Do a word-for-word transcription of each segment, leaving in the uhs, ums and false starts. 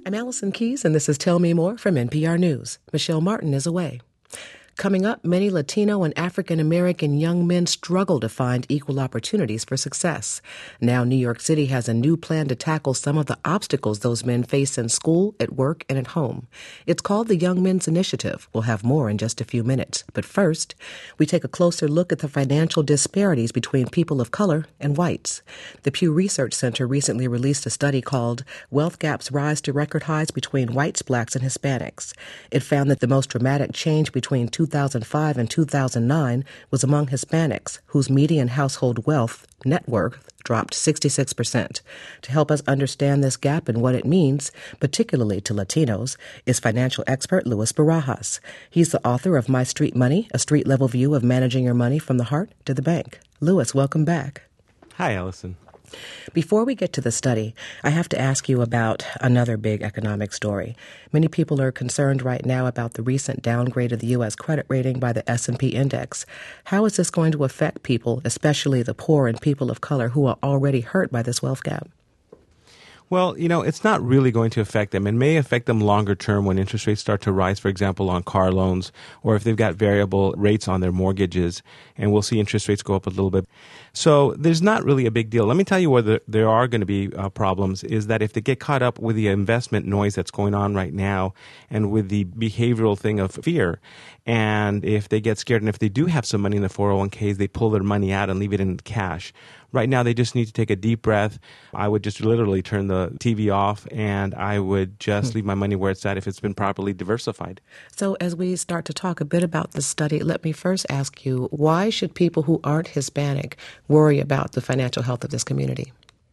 I'm Allison Keyes, and this is Tell Me More from N P R News. Michelle Martin is away. Coming up, many Latino and African American young men struggle to find equal opportunities for success. Now, New York City has a new plan to tackle some of the obstacles those men face in school, at work, and at home. It's called the Young Men's Initiative. We'll have more in just a few minutes. But first, we take a closer look at the financial disparities between people of color and whites. The Pew Research Center recently released a study called Wealth Gaps Rise to Record Highs Between Whites, Blacks, and Hispanics. It found that the most dramatic change between two thousand five and two thousand nine was among Hispanics, whose median household wealth, net worth, dropped sixty-six percent. To help us understand this gap and what it means, particularly to Latinos, is financial expert Luis Barajas. He's the author of My Street Money, a street-level view of managing your money from the heart to the bank. Luis, welcome back. Hi, Allison. Before we get to the study, I have to ask you about another big economic story. Many people are concerned right now about the recent downgrade of the U S credit rating by the S and P index. How is this going to affect people, especially the poor and people of color who are already hurt by this wealth gap? Well, you know, it's not really going to affect them. It may affect them longer term when interest rates start to rise, for example, on car loans, or if they've got variable rates on their mortgages, and we'll see interest rates go up a little bit. So there's not really a big deal. Let me tell you where the, there are going to be uh, problems is that if they get caught up with the investment noise that's going on right now and with the behavioral thing of fear, and if they get scared and if they do have some money in the four oh one k's, they pull their money out and leave it in cash. Right now, they just need to take a deep breath. I would just literally turn the T V off, and I would just leave my money where it's at if it's been properly diversified. So as we start to talk a bit about the study, let me first ask you, why should people who aren't Hispanic worry about the financial health of this community?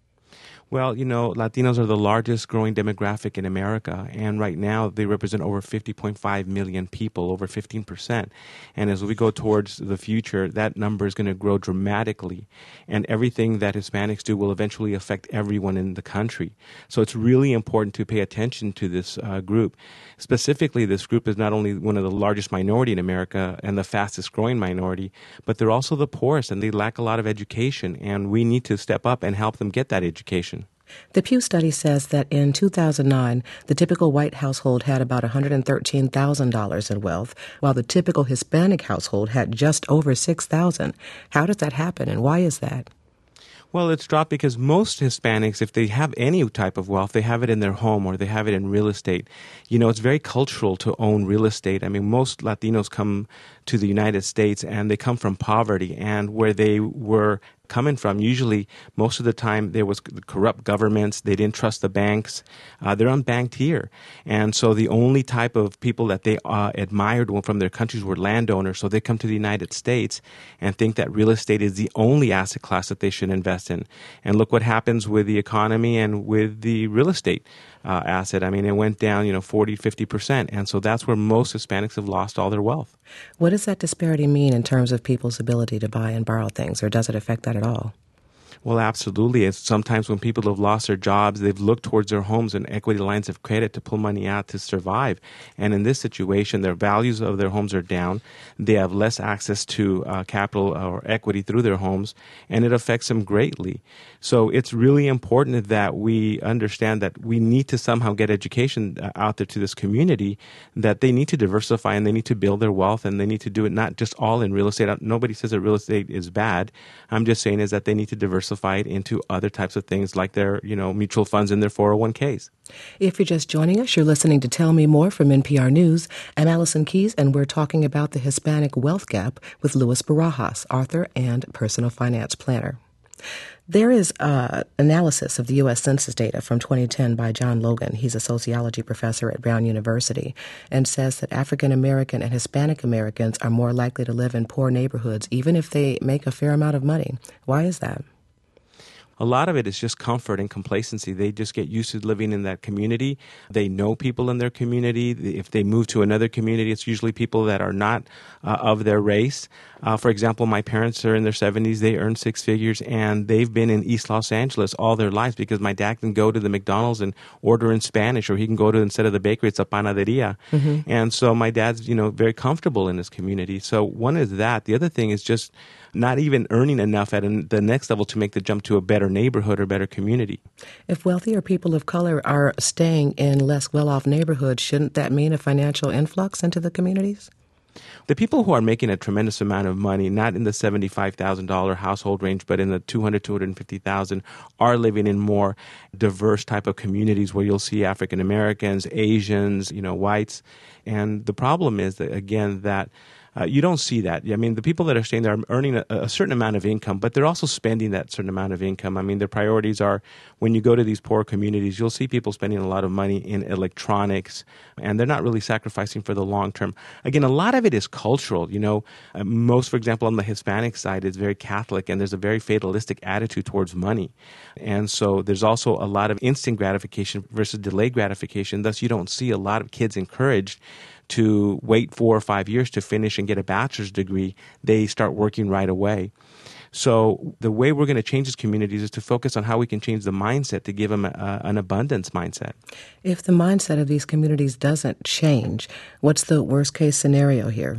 Well, you know, Latinos are the largest growing demographic in America, and right now they represent over fifty point five million people, over fifteen percent. And as we go towards the future, that number is going to grow dramatically, and everything that Hispanics do will eventually affect everyone in the country. So it's really important to pay attention to this uh, group. Specifically, this group is not only one of the largest minority in America and the fastest growing minority, but they're also the poorest, and they lack a lot of education, and we need to step up and help them get that education. The Pew study says that in two thousand nine, the typical white household had about one hundred thirteen thousand dollars in wealth, while the typical Hispanic household had just over six thousand dollars. How does that happen, and why is that? Well, it's dropped because most Hispanics, if they have any type of wealth, they have it in their home or they have it in real estate. You know, it's very cultural to own real estate. I mean, most Latinos come to the United States and they come from poverty, and where they were coming from, usually most of the time there was corrupt governments, they didn't trust the banks, uh, they're unbanked here. And so the only type of people that they uh, admired from their countries were landowners, so they come to the United States and think that real estate is the only asset class that they should invest in. And look what happens with the economy and with the real estate uh, asset. I mean, it went down, you know, forty, fifty percent. And so that's where most Hispanics have lost all their wealth. What does that disparity mean in terms of people's ability to buy and borrow things, or does it affect that at all? Well, absolutely. It's sometimes when people have lost their jobs, they've looked towards their homes and equity lines of credit to pull money out to survive. And in this situation, their values of their homes are down. They have less access to uh, capital or equity through their homes, and it affects them greatly. So it's really important that we understand that we need to somehow get education out there to this community, that they need to diversify and they need to build their wealth, and they need to do it not just all in real estate. Nobody says that real estate is bad. I'm just saying is that they need to diversify into other types of things like their, you know, mutual funds and their four oh one k's. If you're just joining us, you're listening to Tell Me More from N P R News. I'm Allison Keyes, and we're talking about the Hispanic wealth gap with Luis Barajas, author and personal finance planner. There is uh, analysis of the U S Census data from twenty ten by John Logan. He's a sociology professor at Brown University, and says that African American and Hispanic Americans are more likely to live in poor neighborhoods, even if they make a fair amount of money. Why is that? A lot of it is just comfort and complacency. They just get used to living in that community. They know people in their community. If they move to another community, it's usually people that are not uh, of their race. Uh, for example, my parents are in their seventies. They earn six figures, and they've been in East Los Angeles all their lives because my dad can go to the McDonald's and order in Spanish, or he can go to, instead of the bakery, it's a panaderia. Mm-hmm. And so my dad's, you know, very comfortable in his community. So one is that. The other thing is just not even earning enough at an, the next level to make the jump to a better neighborhood or better community. If wealthier people of color are staying in less well-off neighborhoods, shouldn't that mean a financial influx into the communities? The people who are making a tremendous amount of money, not in the seventy-five thousand dollars household range, but in the two hundred thousand dollars, two hundred fifty thousand dollars, are living in more diverse type of communities where you'll see African Americans, Asians, you know, whites. And the problem is that, again, that Uh, you don't see that. I mean, the people that are staying there are earning a, a certain amount of income, but they're also spending that certain amount of income. I mean, their priorities are, when you go to these poor communities, you'll see people spending a lot of money in electronics, and they're not really sacrificing for the long term. Again, a lot of it is cultural. You know, uh, most, for example, on the Hispanic side, is very Catholic, and there's a very fatalistic attitude towards money. And so there's also a lot of instant gratification versus delayed gratification. Thus, you don't see a lot of kids encouraged to wait four or five years to finish and get a bachelor's degree. They start working right away. So the way we're going to change these communities is to focus on how we can change the mindset to give them a, an abundance mindset. If the mindset of these communities doesn't change, what's the worst case scenario here?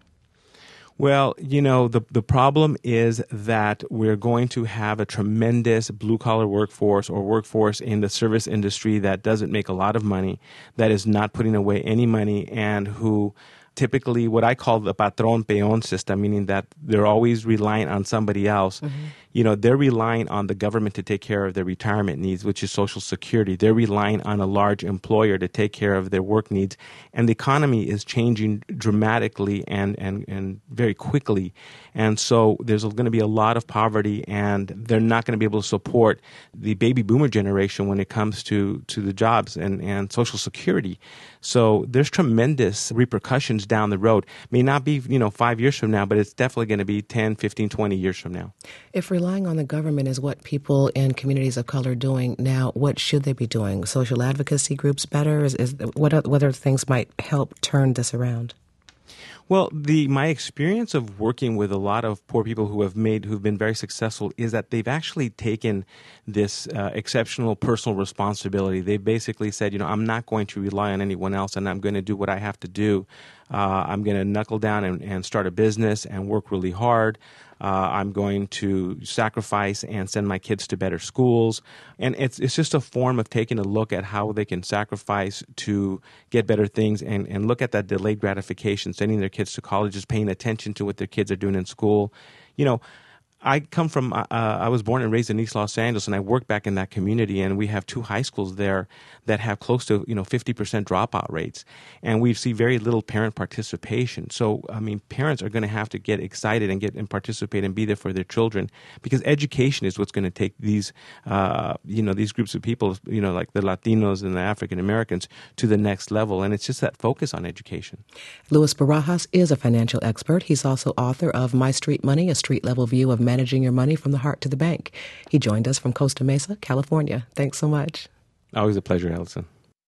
Well, you know, the the problem is that we're going to have a tremendous blue-collar workforce or workforce in the service industry that doesn't make a lot of money, that is not putting away any money, and who typically what I call the patron-peon system, meaning that they're always relying on somebody else. Mm-hmm. You know, they're relying on the government to take care of their retirement needs, which is Social Security. They're relying on a large employer to take care of their work needs. And the economy is changing dramatically and, and, and very quickly. And so there's going to be a lot of poverty, and they're not going to be able to support the baby boomer generation when it comes to, to the jobs and, and Social Security. So there's tremendous repercussions down the road. May not be, you know, five years from now, but it's definitely going to be ten, fifteen, twenty years from now. If relying on the government is what people in communities of color are doing now, what should they be doing? Social advocacy groups better? Is, is what, are, what other things might help turn this around? Well, the my experience of working with a lot of poor people who have made, who've been very successful, is that they've actually taken this uh, exceptional personal responsibility. They basically said, you know, I'm not going to rely on anyone else, and I'm going to do what I have to do. Uh, I'm going to knuckle down and, and start a business and work really hard. Uh, I'm going to sacrifice and send my kids to better schools. And it's it's just a form of taking a look at how they can sacrifice to get better things, and, and look at that delayed gratification, sending their kids to colleges, paying attention to what their kids are doing in school. You know, I come from, uh, I was born and raised in East Los Angeles, and I work back in that community, and we have two high schools there that have close to, you know, fifty percent dropout rates, and we see very little parent participation. So, I mean, parents are going to have to get excited and get and participate and be there for their children, because education is what's going to take these, uh, you know, these groups of people, you know, like the Latinos and the African Americans, to the next level, and it's just that focus on education. Luis Barajas is a financial expert. He's also author of My Street Money, a street-level view of managing your money from the heart to the bank. He joined us from Costa Mesa, California. Thanks so much. Always a pleasure, Allison.